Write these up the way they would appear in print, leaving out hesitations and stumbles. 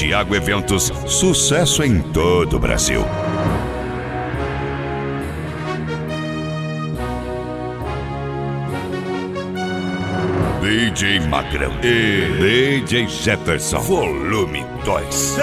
Tiago Eventos, sucesso em todo o Brasil. DJ Magrão e DJ Jefferson, volume 2.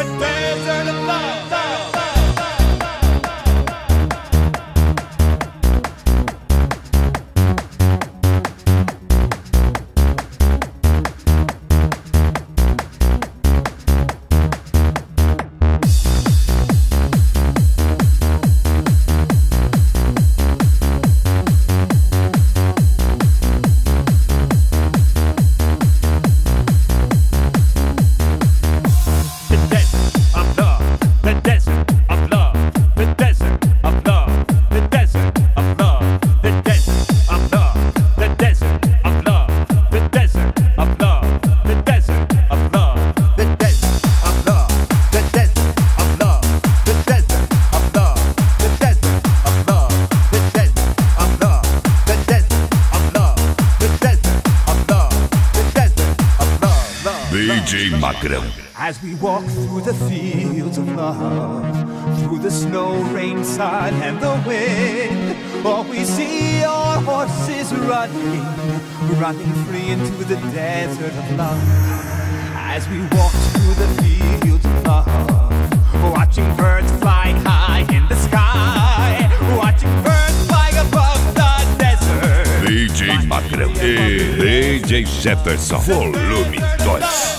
DJ Magrão. As we walk through the fields of love, through the snow, rain, sun, and the wind, all we see are horses running, running free into the desert of love. As we walk through the fields of love, watching birds flying high in the sky, watching birds flying above the desert. DJ Magrão e DJ Jefferson, volume 2.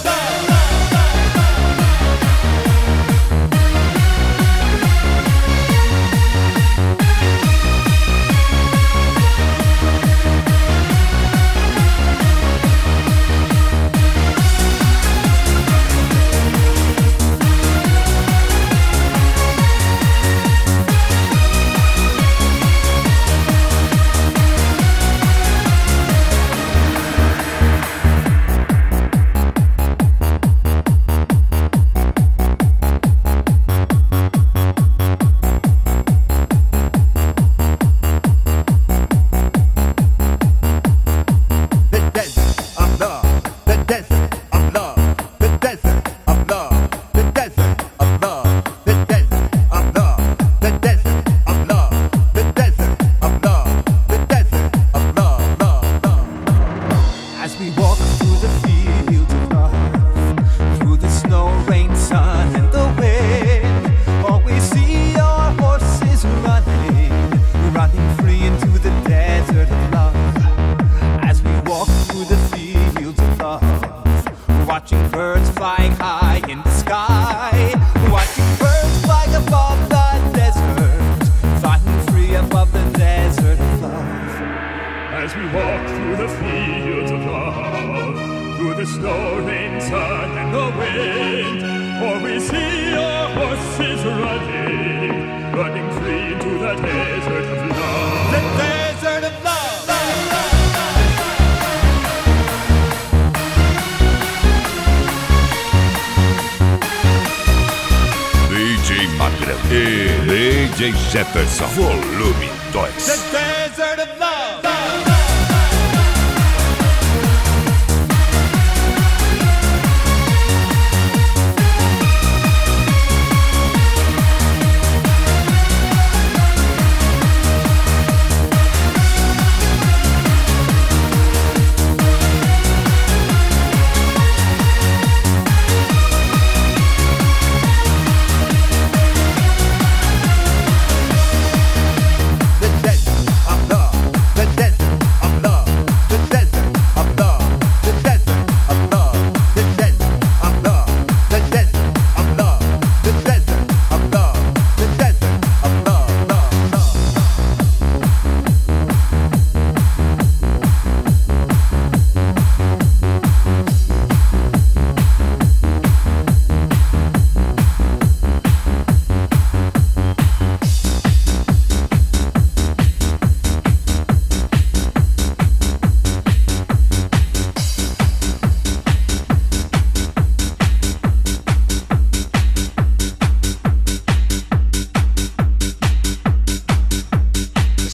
Watching birds flying high in the sky, watching birds flying above the desert, flying free above the desert of love. As we walk through the fields of love, through the snow, rain, sun, and the wind, for we see our horses running, running free into the desert of love. The desert of love. DJ Magrão e DJ Jefferson, volume 2. The desert of love.